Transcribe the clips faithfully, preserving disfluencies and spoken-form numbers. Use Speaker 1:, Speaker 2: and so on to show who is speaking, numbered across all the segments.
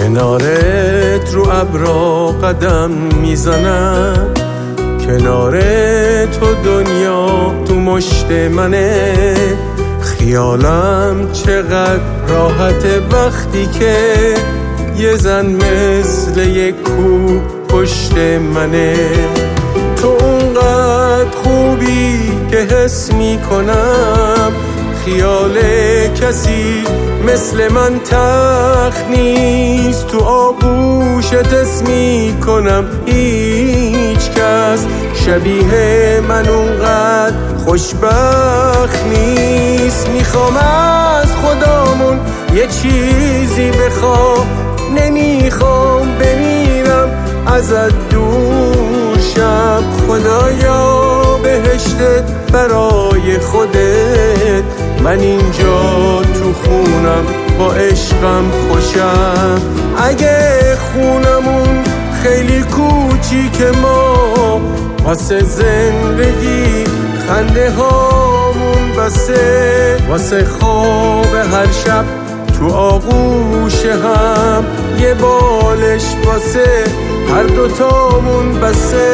Speaker 1: کنارت رو ابرا قدم میزنم، کنار تو دنیا تو مشت منه. خیالم چقدر راحته وقتی که یه زن مثل یک کوه پشت منه. تو اونقدر خوبی که حس میکنم خیال کسی مثل من تخت نیست. تو آغوشت حس میکنم هیچ کس شبیه من اونقدر خوشبخت نیست. میخوام از خدامون یه چیزی بخوام، نمیخوام بمیرم ازت دور شم. خدایا بهشتت برای خودت، من اینجا تو خونم با عشقم خوشم. اگه خونمون خیلی کوچیکه ما واسه زندگی خنده هامون بسه، واسه خواب هر شب تو آغوش هم یه بالش واسه هر دوتامون بسه.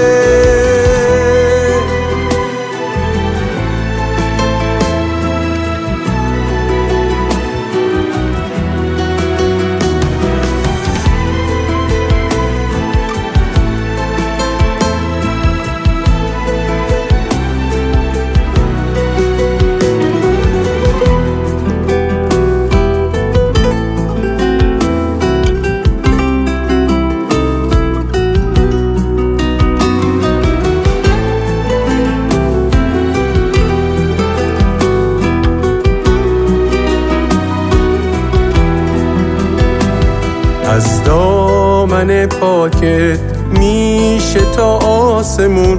Speaker 1: از دامن پاکت میشه تا آسمون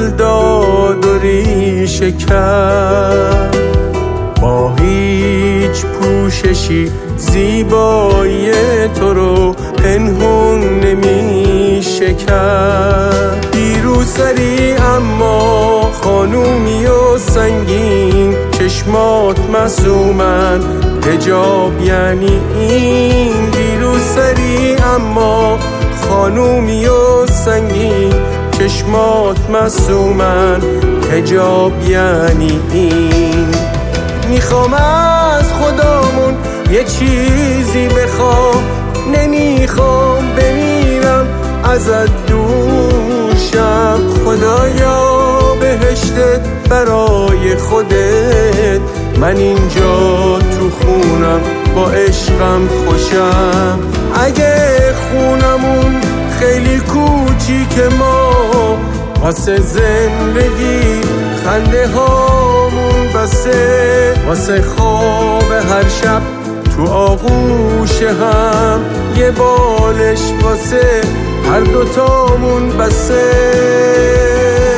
Speaker 1: گلداد و ریشه کرد. با هیچ پوششی زیبایی تو رو پنهون نمیشه کرد. دیروزری اما خانومی و سنگین، چشمات معصومن حجاب یعنی این. دیروزری اما خانومی و سنگین، چشمات معصومن حجاب یعنی این. میخوام از خدامون یه چیزی بخوام، نمیخوام بمیرم ازت دور شم. خدایا بهشتت برای خودت، من اینجا تو خونم با عشقم خوشم. اگه خونمون خیلی کوچیکه ما واسه زندگی خنده هامون بسه، واسه خواب هر شب تو آغوش هم یه بالش واسه هر دوتامون بسه.